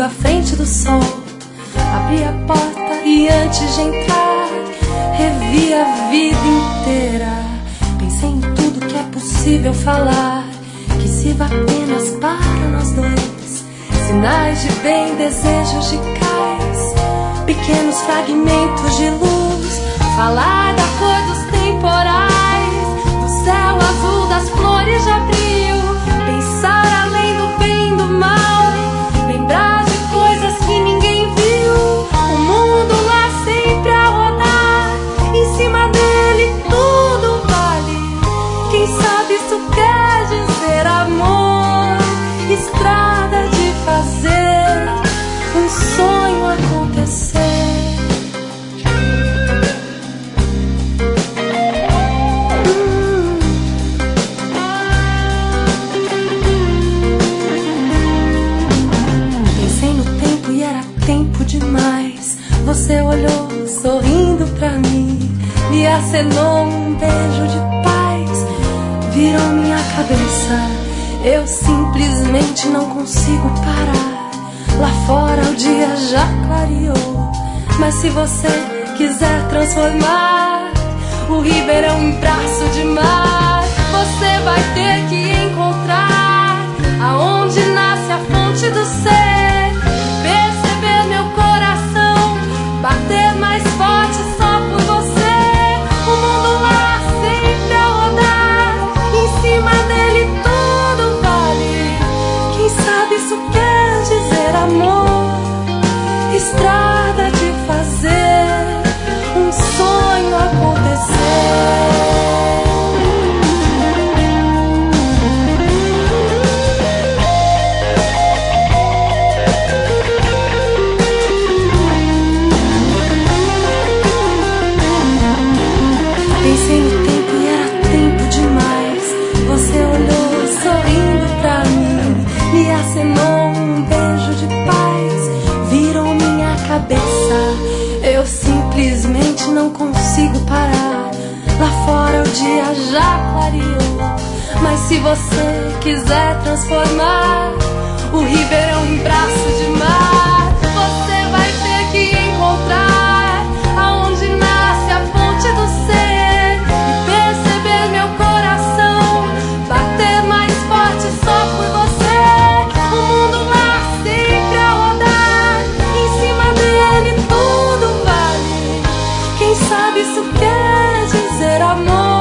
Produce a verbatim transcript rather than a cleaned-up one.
à frente do sol. Abri a porta e antes de entrar, revi a vida inteira. Pensei em tudo que é possível falar, que sirva apenas para nós dois. Sinais de bem, desejos de cais, pequenos fragmentos de luz. Falar da cor dos temporais, do céu azul, das flores de abril. Pensar além do bem e do mal, lembrar de coisas que ninguém viu. O mundo lá sempre a rodar, em cima dele tudo vale. Quem sabe isso quer dizer amor, estrada de fazer um sonho acontecer. Demais, você olhou sorrindo pra mim, me acenou um beijo de paz, virou minha cabeça. Eu simplesmente não consigo parar. Lá fora o dia já clareou, mas se você quiser transformar o Ribeirão em braço de mar, você vai ter que encontrar aonde nasce a fonte do ser. Bater mais forte só por você. O mundo lá sempre a rodar, em cima dele tudo vale. Quem sabe isso quer dizer amor, estrada de fazer um sonho acontecer. Pensei no tempo e era tempo demais. Você olhou sorrindo pra mim, me acenou um beijo de paz, virou minha cabeça. Eu simplesmente não consigo parar. Lá fora o dia já clareou, mas se você quiser transformar o Ribeirão em braço de mar, você vai ter que encontrar aonde nasce a fonte do ser. Sabe isso quer dizer amor.